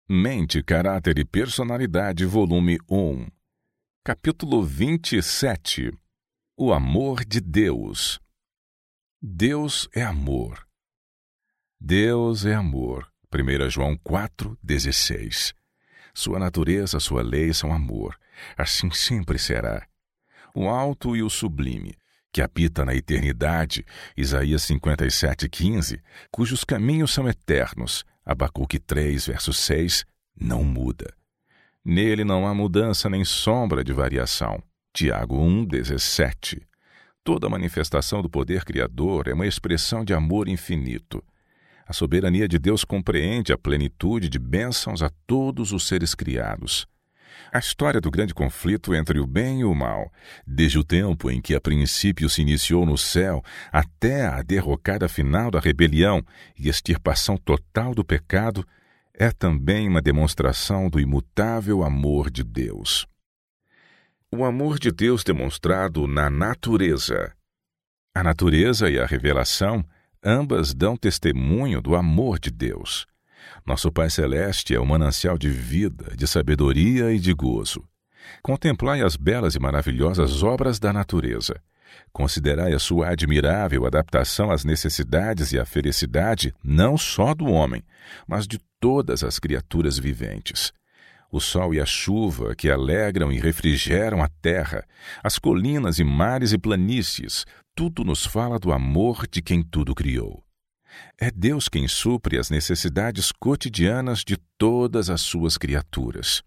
Mente, Caráter e Personalidade, volume 1. Capítulo 27. O amor de Deus. Deus é amor. Deus é amor. 1 João 4,16. Sua natureza, sua lei são amor. Assim sempre será. O alto e o sublime, que habita na eternidade, Isaías 57,15, cujos caminhos são eternos, Abacuque 3, verso 6, não muda. Nele não há mudança nem sombra de variação. Tiago 1,17. Toda manifestação do poder criador é uma expressão de amor infinito. A soberania de Deus compreende a plenitude de bênçãos a todos os seres criados. A história do grande conflito entre o bem e o mal, desde o tempo em que a princípio se iniciou no céu até a derrocada final da rebelião e extirpação total do pecado, é também uma demonstração do imutável amor de Deus. O amor de Deus demonstrado na natureza. A natureza e a revelação, ambas dão testemunho do amor de Deus. Nosso Pai Celeste é o manancial de vida, de sabedoria e de gozo. Contemplai as belas e maravilhosas obras da natureza. Considerai a sua admirável adaptação às necessidades e à felicidade não só do homem, mas de todas as criaturas viventes. O sol e a chuva que alegram e refrigeram a terra, as colinas e mares e planícies, tudo nos fala do amor de quem tudo criou. É Deus quem supre as necessidades cotidianas de todas as suas criaturas.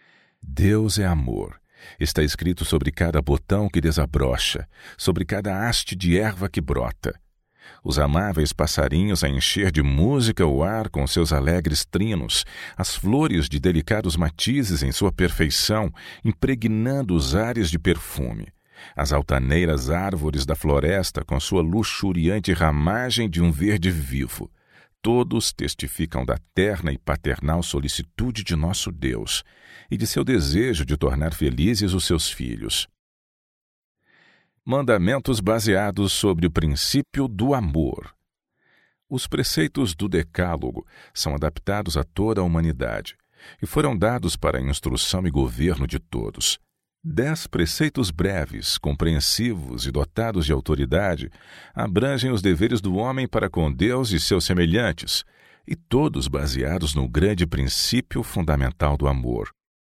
Deus é amor. Está escrito sobre cada botão que desabrocha, sobre cada haste de erva que brota. Os amáveis passarinhos a encher de música o ar com seus alegres trinos, as flores de delicados matizes em sua perfeição, impregnando os ares de perfume. As altaneiras árvores da floresta com sua luxuriante ramagem de um verde vivo. Todos testificam da terna e paternal solicitude de nosso Deus e de seu desejo de tornar felizes os seus filhos. Mandamentos baseados sobre o princípio do amor. Os preceitos do Decálogo são adaptados a toda a humanidade e foram dados para a instrução e governo de todos. 10 preceitos breves, compreensivos e dotados de autoridade abrangem os deveres do homem para com Deus e seus semelhantes, e todos baseados no grande princípio fundamental do amor.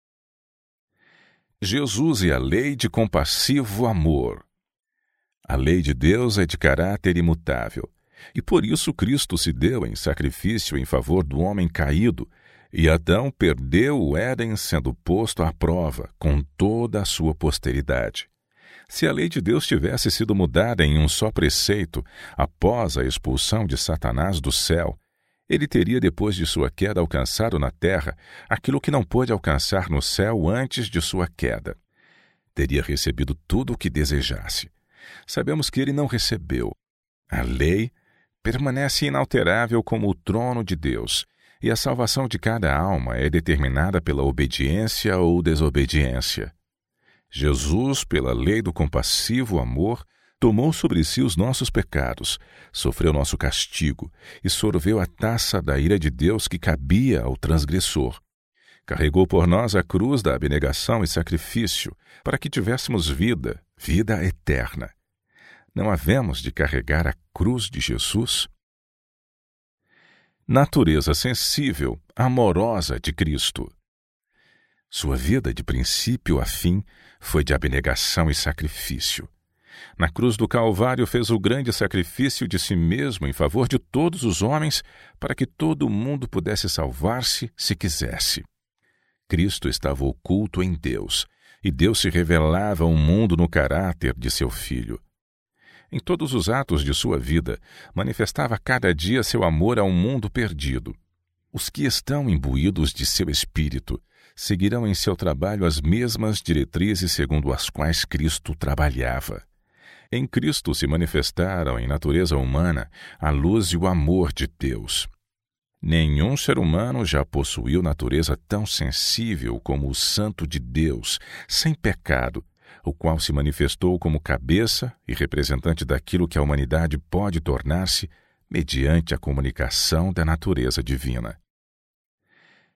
Jesus e a lei de compassivo amor. A lei de Deus é de caráter imutável, e por isso Cristo se deu em sacrifício em favor do homem caído, e Adão perdeu o Éden sendo posto à prova com toda a sua posteridade. Se a lei de Deus tivesse sido mudada em um só preceito após a expulsão de Satanás do céu, ele teria depois de sua queda alcançado na terra aquilo que não pôde alcançar no céu antes de sua queda. Teria recebido tudo o que desejasse. Sabemos que ele não recebeu. A lei permanece inalterável como o trono de Deus, e a salvação de cada alma é determinada pela obediência ou desobediência. Jesus, pela lei do compassivo amor, tomou sobre si os nossos pecados, sofreu nosso castigo e sorveu a taça da ira de Deus que cabia ao transgressor. Carregou por nós a cruz da abnegação e sacrifício, para que tivéssemos vida, vida eterna. Não havemos de carregar a cruz de Jesus? Natureza sensível, amorosa de Cristo. Sua vida, de princípio a fim, foi de abnegação e sacrifício. Na cruz do Calvário fez o grande sacrifício de si mesmo em favor de todos os homens, para que todo o mundo pudesse salvar-se se quisesse. Cristo estava oculto em Deus, e Deus se revelava ao mundo no caráter de seu Filho. Em todos os atos de sua vida, manifestava cada dia seu amor a um mundo perdido. Os que estão imbuídos de seu espírito seguirão em seu trabalho as mesmas diretrizes segundo as quais Cristo trabalhava. Em Cristo se manifestaram em natureza humana a luz e o amor de Deus. Nenhum ser humano já possuiu natureza tão sensível como o Santo de Deus, sem pecado, o qual se manifestou como cabeça e representante daquilo que a humanidade pode tornar-se mediante a comunicação da natureza divina.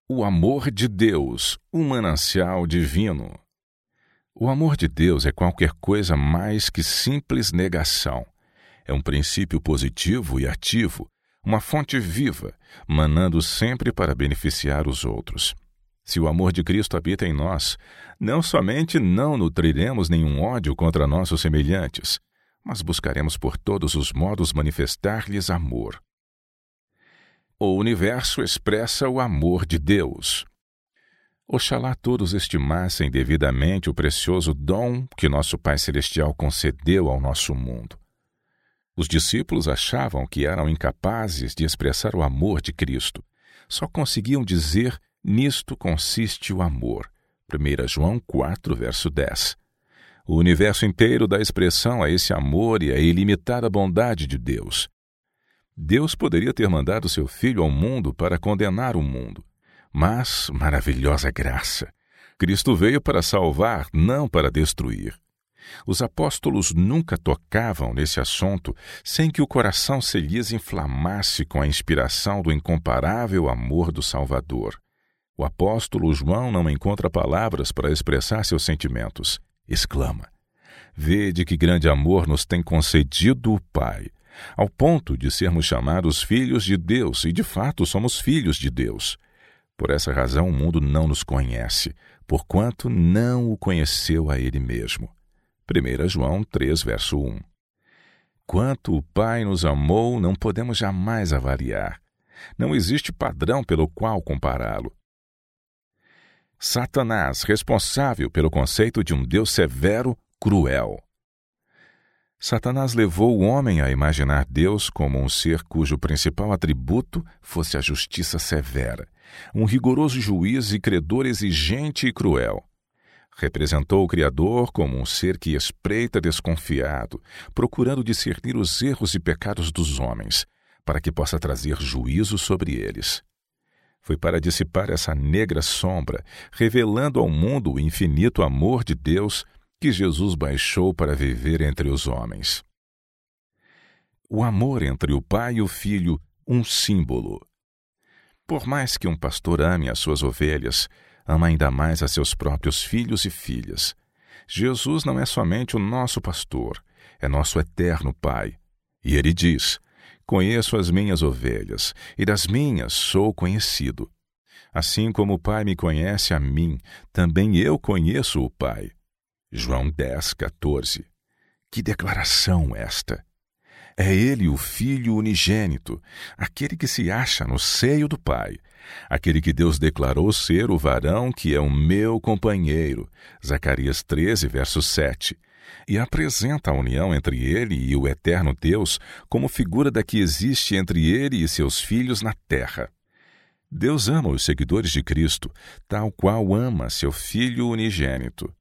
O amor de Deus, um manancial divino. O amor de Deus é qualquer coisa mais que simples negação. É um princípio positivo e ativo, uma fonte viva, manando sempre para beneficiar os outros. Se o amor de Cristo habita em nós, não somente não nutriremos nenhum ódio contra nossos semelhantes, mas buscaremos por todos os modos manifestar-lhes amor. O universo expressa o amor de Deus. Oxalá todos estimassem devidamente o precioso dom que nosso Pai Celestial concedeu ao nosso mundo. Os discípulos achavam que eram incapazes de expressar o amor de Cristo. Só conseguiam dizer: nisto consiste o amor. 1 João 4, verso 10. O universo inteiro dá expressão a esse amor e à ilimitada bondade de Deus. Deus poderia ter mandado seu Filho ao mundo para condenar o mundo. Mas, maravilhosa graça, Cristo veio para salvar, não para destruir. Os apóstolos nunca tocavam nesse assunto sem que o coração se lhes inflamasse com a inspiração do incomparável amor do Salvador. O apóstolo João não encontra palavras para expressar seus sentimentos. Exclama: vede que grande amor nos tem concedido o Pai, ao ponto de sermos chamados filhos de Deus, e de fato somos filhos de Deus. Por essa razão o mundo não nos conhece, porquanto não o conheceu a Ele mesmo. 1 João 3, verso 1. Quanto o Pai nos amou, não podemos jamais avaliar. Não existe padrão pelo qual compará-lo. Satanás, responsável pelo conceito de um Deus severo, cruel. Satanás levou o homem a imaginar Deus como um ser cujo principal atributo fosse a justiça severa, um rigoroso juiz e credor exigente e cruel. Representou o Criador como um ser que espreita desconfiado, procurando discernir os erros e pecados dos homens, para que possa trazer juízo sobre eles. Foi para dissipar essa negra sombra, revelando ao mundo o infinito amor de Deus, que Jesus baixou para viver entre os homens. O amor entre o pai e o filho, um símbolo. Por mais que um pastor ame as suas ovelhas, ama ainda mais a seus próprios filhos e filhas. Jesus não é somente o nosso pastor, é nosso eterno Pai. E ele diz: conheço as minhas ovelhas, e das minhas sou conhecido. Assim como o Pai me conhece a mim, também eu conheço o Pai. João 10, 14. Que declaração esta! É ele o Filho unigênito, aquele que se acha no seio do Pai, aquele que Deus declarou ser o varão que é o meu companheiro, Zacarias 13, verso 7, e apresenta a união entre ele e o eterno Deus como figura da que existe entre ele e seus filhos na terra. Deus ama os seguidores de Cristo, tal qual ama seu Filho unigênito.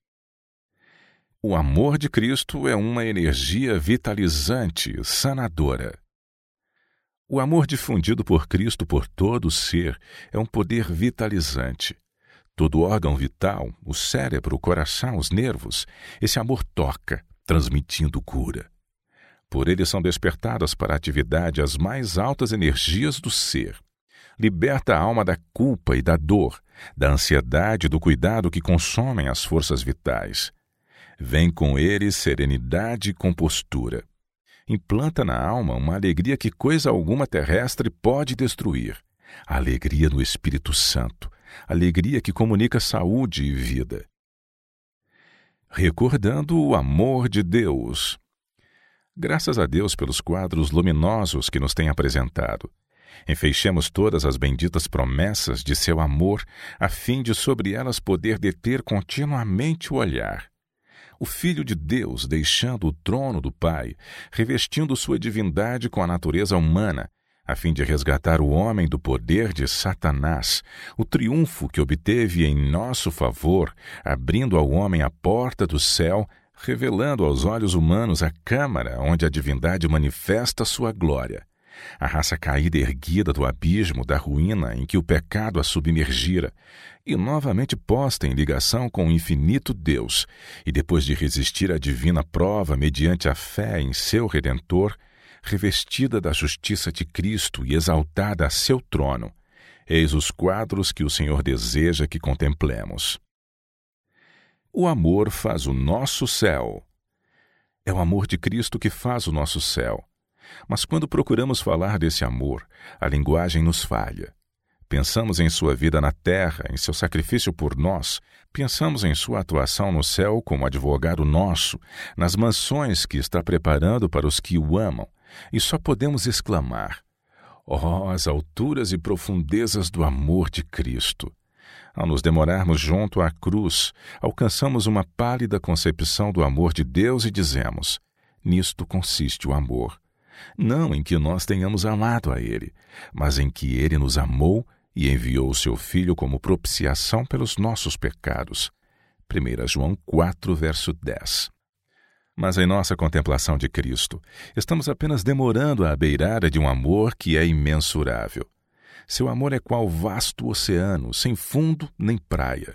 O amor de Cristo é uma energia vitalizante, sanadora. O amor difundido por Cristo por todo o ser é um poder vitalizante. Todo órgão vital, o cérebro, o coração, os nervos, esse amor toca, transmitindo cura. Por ele são despertadas para a atividade as mais altas energias do ser. Liberta a alma da culpa e da dor, da ansiedade e do cuidado que consomem as forças vitais. Vem com ele serenidade e compostura. Implanta na alma uma alegria que coisa alguma terrestre pode destruir. A alegria no Espírito Santo, alegria que comunica saúde e vida. Recordando o amor de Deus. Graças a Deus pelos quadros luminosos que nos tem apresentado. Enfeixemos todas as benditas promessas de seu amor, a fim de sobre elas poder deter continuamente o olhar. O Filho de Deus, deixando o trono do Pai, revestindo sua divindade com a natureza humana, a fim de resgatar o homem do poder de Satanás, o triunfo que obteve em nosso favor, abrindo ao homem a porta do céu, revelando aos olhos humanos a câmara onde a divindade manifesta sua glória. A raça caída erguida do abismo da ruína em que o pecado a submergira, e novamente posta em ligação com o infinito Deus, e depois de resistir à divina prova mediante a fé em seu Redentor, revestida da justiça de Cristo e exaltada a seu trono, Eis os quadros que o Senhor deseja que contemplemos. O amor faz o nosso céu. É o amor de Cristo que faz o nosso céu. Mas quando procuramos falar desse amor, a linguagem nos falha. Pensamos em sua vida na terra, em seu sacrifício por nós. Pensamos em sua atuação no céu como advogado nosso, nas mansões que está preparando para os que o amam. E só podemos exclamar: ó, as alturas e profundezas do amor de Cristo! Ao nos demorarmos junto à cruz, alcançamos uma pálida concepção do amor de Deus e dizemos: nisto consiste o amor. Não em que nós tenhamos amado a Ele, mas em que Ele nos amou e enviou o seu Filho como propiciação pelos nossos pecados. 1 João 4, verso 10. Mas em nossa contemplação de Cristo, estamos apenas demorando à beirada de um amor que é imensurável. Seu amor é qual vasto oceano, sem fundo nem praia.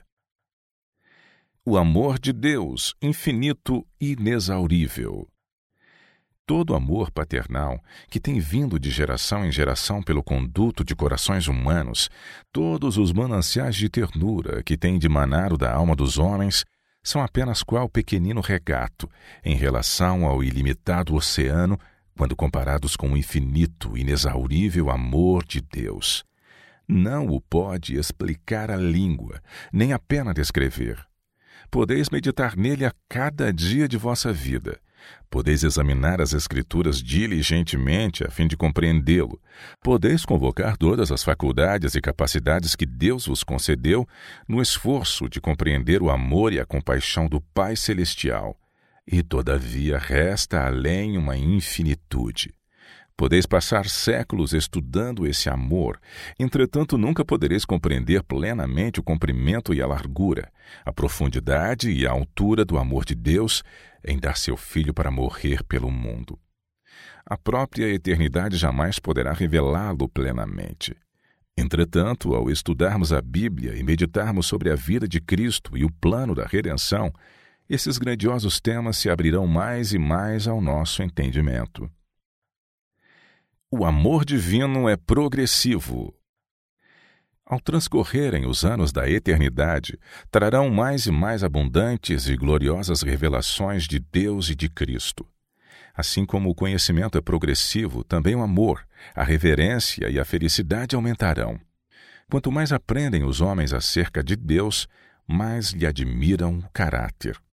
O amor de Deus, infinito e inexaurível. Todo amor paternal, que tem vindo de geração em geração pelo conduto de corações humanos, todos os mananciais de ternura que têm de manar da alma dos homens, são apenas qual pequenino regato em relação ao ilimitado oceano, quando comparados com o infinito, inexaurível amor de Deus. Não o pode explicar a língua, nem a pena descrever. Podeis meditar nele a cada dia de vossa vida. Podeis examinar as Escrituras diligentemente a fim de compreendê-lo. Podeis convocar todas as faculdades e capacidades que Deus vos concedeu no esforço de compreender o amor e a compaixão do Pai Celestial. E, todavia, resta além uma infinitude. Podeis passar séculos estudando esse amor, entretanto nunca podereis compreender plenamente o comprimento e a largura, a profundidade e a altura do amor de Deus em dar seu Filho para morrer pelo mundo. A própria eternidade jamais poderá revelá-lo plenamente. Entretanto, ao estudarmos a Bíblia e meditarmos sobre a vida de Cristo e o plano da redenção, esses grandiosos temas se abrirão mais e mais ao nosso entendimento. O amor divino é progressivo. Ao transcorrerem os anos da eternidade, trarão mais e mais abundantes e gloriosas revelações de Deus e de Cristo. Assim como o conhecimento é progressivo, também o amor, a reverência e a felicidade aumentarão. Quanto mais aprendem os homens acerca de Deus, mais lhe admiram o caráter.